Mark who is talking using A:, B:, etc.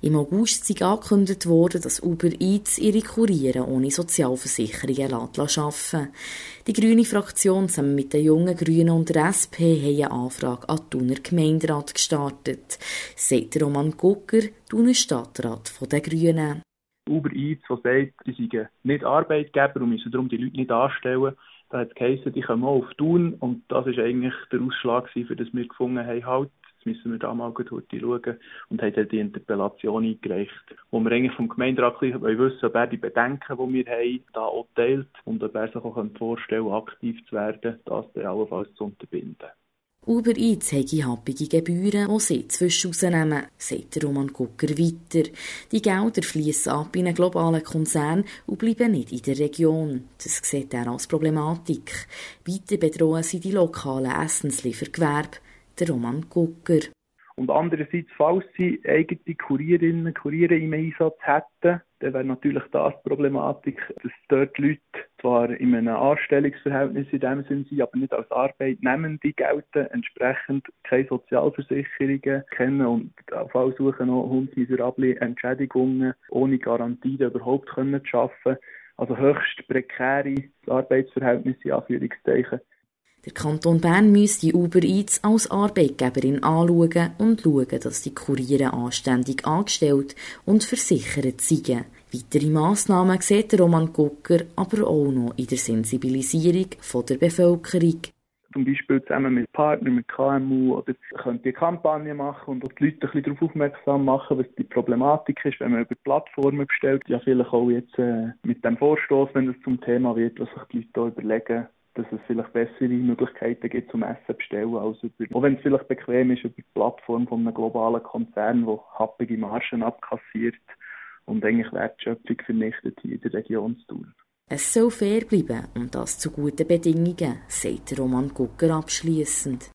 A: Im August sei angekündigt worden, dass Uber Eats ihre Kuriere ohne Sozialversicherungen arbeiten lässt. Die grüne Fraktion zusammen mit den jungen Grünen und der SP haben eine Anfrage an den Thuner Gemeinderat gestartet, sagt Roman Gugger, Thuner Stadtrat der Grünen.
B: Uber Eats, der sagt, sie seien nicht Arbeitgeber und müssen darum die Leute nicht anstellen. Da hat es geheißen, die kommen auch auf Thun und das war eigentlich der Ausschlag, für das wir gefunden haben, halt, jetzt müssen wir da mal gut schauen und haben dann die Interpellation eingereicht, wo wir eigentlich vom Gemeinderat wissen wollen, ob er die Bedenken, die wir haben, da auch teilt und ob er sich auch vorstellen kann, aktiv zu werden, das dann allenfalls zu unterbinden.
A: Uber Eats habe happige Gebühren, die sie zwischen rausnehmen, sagt Roman Gugger weiter. Die Gelder fließen ab in einen globalen Konzern und bleiben nicht in der Region. Das sieht er als Problematik. Weiter bedrohen sie die lokalen Essensliefergewerbe, der Roman Gugger.
B: Und andererseits, falls sie eigene Kurierinnen und Kuriere im Einsatz hätten, dann wäre natürlich das die Problematik, dass dort Leute zwar in einem Anstellungsverhältnis in dem Sinne sind, aber nicht als Arbeitnehmende gelten, entsprechend keine Sozialversicherungen kennen und auf alle Suche noch hundsmiserable Entschädigungen ohne Garantie überhaupt zu arbeiten. Also höchst prekäre Arbeitsverhältnisse, in Anführungszeichen.
A: Der Kanton Bern müsste Uber Eats als Arbeitgeberin anschauen und schauen, dass die Kuriere anständig angestellt und versichert seien. Weitere Massnahmen sieht Roman Gugger aber auch noch in der Sensibilisierung der Bevölkerung.
B: Zum Beispiel zusammen mit Partnern, mit KMU, oder könnt ihr Kampagne machen und die Leute ein bisschen darauf aufmerksam machen, was die Problematik ist, wenn man über Plattformen bestellt. Ja, vielleicht auch jetzt mit dem Vorstoß, wenn es zum Thema wird, was sich die Leute da überlegen, dass es vielleicht bessere Möglichkeiten gibt zum Essen bestellen, als auch wenn es vielleicht bequem ist, über die Plattform von einem globalen Konzern, der happige Margen abkassiert und eigentlich Wertschöpfung vernichtet hier in der Region zu tun.
A: Es soll fair bleiben und das zu guten Bedingungen, sagt Roman Gugger abschliessend.